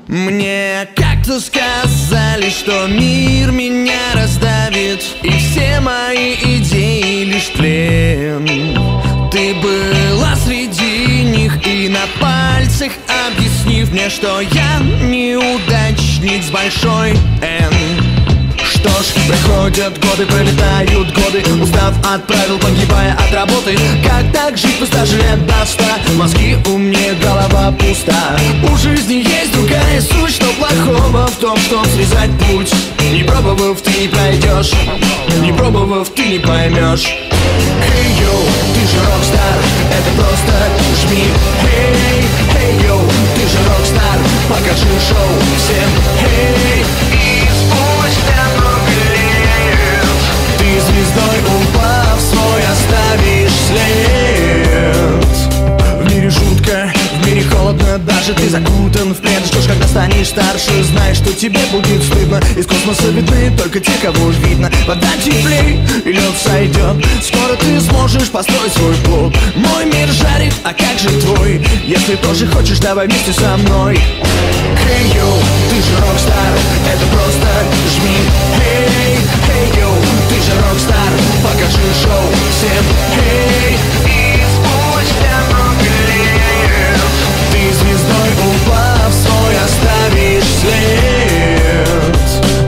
Мне как-то сказали, что мир меня раздавит, и все мои идеи лишь тлен. Ты была среди них, и на пальцах объяснив мне, что я неудачник с большой Н. Что ж, проходят годы, пролетают годы, устав отправил, погибая от работы. Как так жить, пусть даже лет до 100? Мозги умнее, голова пуста. У жизни есть другая суть, что плохого в том, что срезать путь. Не пробовав, ты не пройдешь, не пробовав, ты не поймешь. Эй, йоу, ты же рок-стар, это просто жми. Эй, эй, йоу, ты же рок-стар, покажи шоу всем. Эй, и спустя много лет ты звездой упав свой оставишь след. В мире жутко, в мире холодно, даже ты закутан в плед. Что ж, когда станешь старше, знаешь, что тебе будет стыдно. Из космоса видны только те, кого видно. Вода теплей и лед сойдет, скоро ты сможешь построить свой плод. Мой мир жарит, а как же твой? Если тоже хочешь, давай вместе со мной. Эй, йоу, ты же рок-стар, это просто жми. Эй, эй, йоу, ты же рок-стар, покажи шоу всем. Эй, и спустя много лет ты звездой упав свой оставишь след.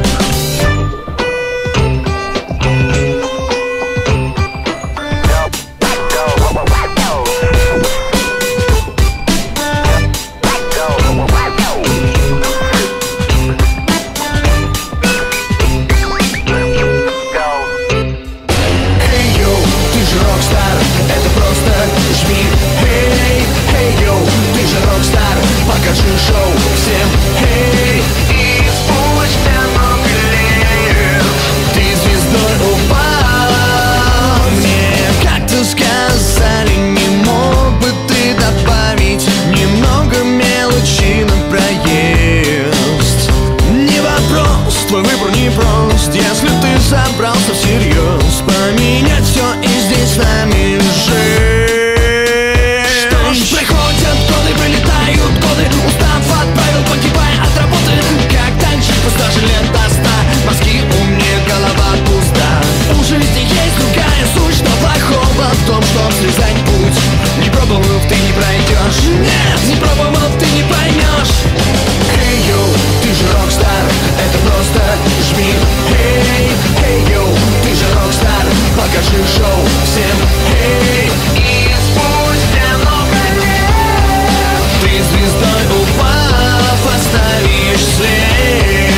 Покажи шоу всем. Эй, и спустя много лет ты звездой упал. Мне как-то сказали, не мог бы ты добавить немного мелочи на проезд. Не вопрос, твой выбор не прост, если ты собрался всерьез поменять все и здесь с нами жить. Что ж, проходят годы, пролетают годы, устав отправил, погибая от работы. Как так жить, пусть даже лет до 100? Мозги умнее, голова пуста. У жизни есть другая суть, что плохого в том, что срезать путь. Не пробовав, ты не пройдешь. Нет, не пробовав, ты не поймешь. Эй, йоу, ты же рок-стар, это просто жми. Эй, эй, йоу, ты же рок-стар, покажи шоу всем. Эй, и спустя много лет ты звездой упав оставишь след.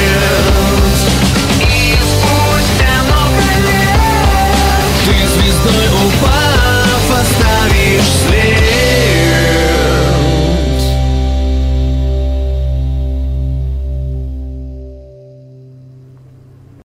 И спустя много лет ты звездой упав